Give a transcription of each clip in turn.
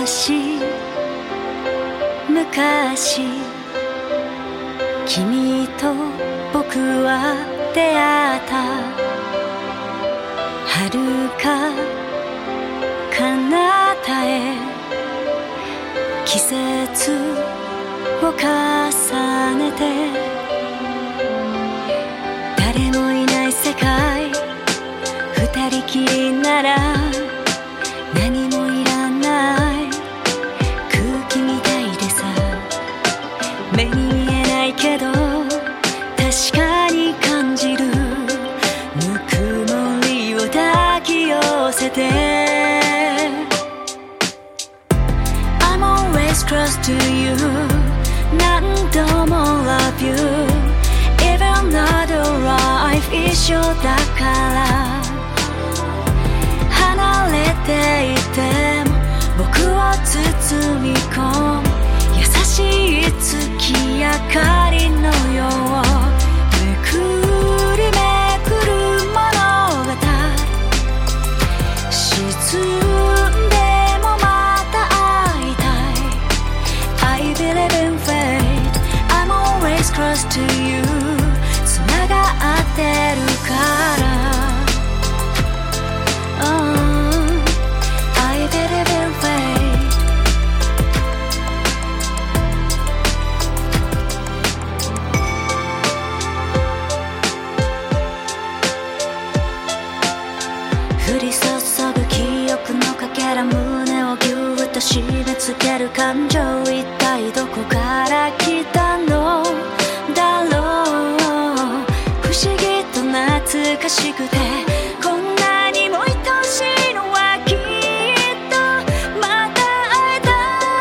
昔君と僕は出会った遥か彼方へ季節を重ねて誰もいない世界二人きりなら何もいらない空気みたいでさ目に見えないけど確かに感じるぬくもりを抱き寄せて I'm always close to you 何度も love you Even though the life is short だから離れていても僕を包み込む優しい月明かりのようめくりめくる物語沈んでもまた会いたい I believe in fate I'm always close to you つながってるから降り注ぐ記憶のかけら胸をぎゅっと締め付ける感情一体どこから来たのだろう不思議と懐かしくてこんなにも愛しいのはきっとまた会えた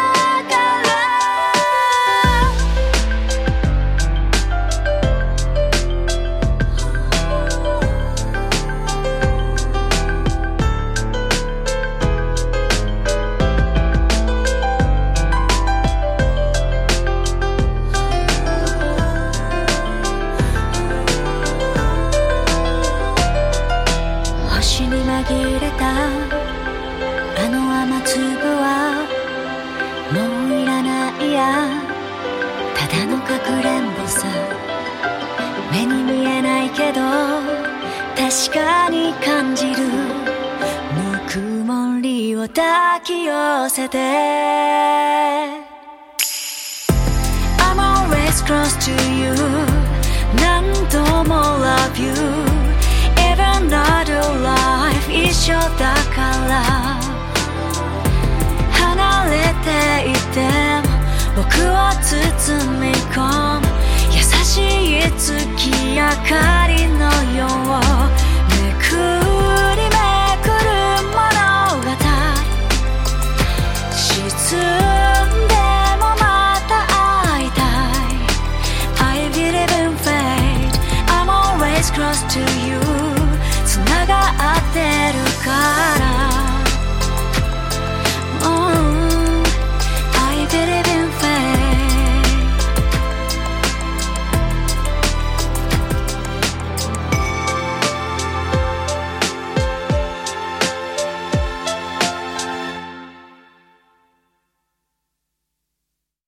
星に紛れたあの雨粒はもういらないやただのかくれんぼさ目に見えないけど確かに感じるぬくもりを抱き寄せて I'm always close to you 何度も love you Even though the life is short だから離れていて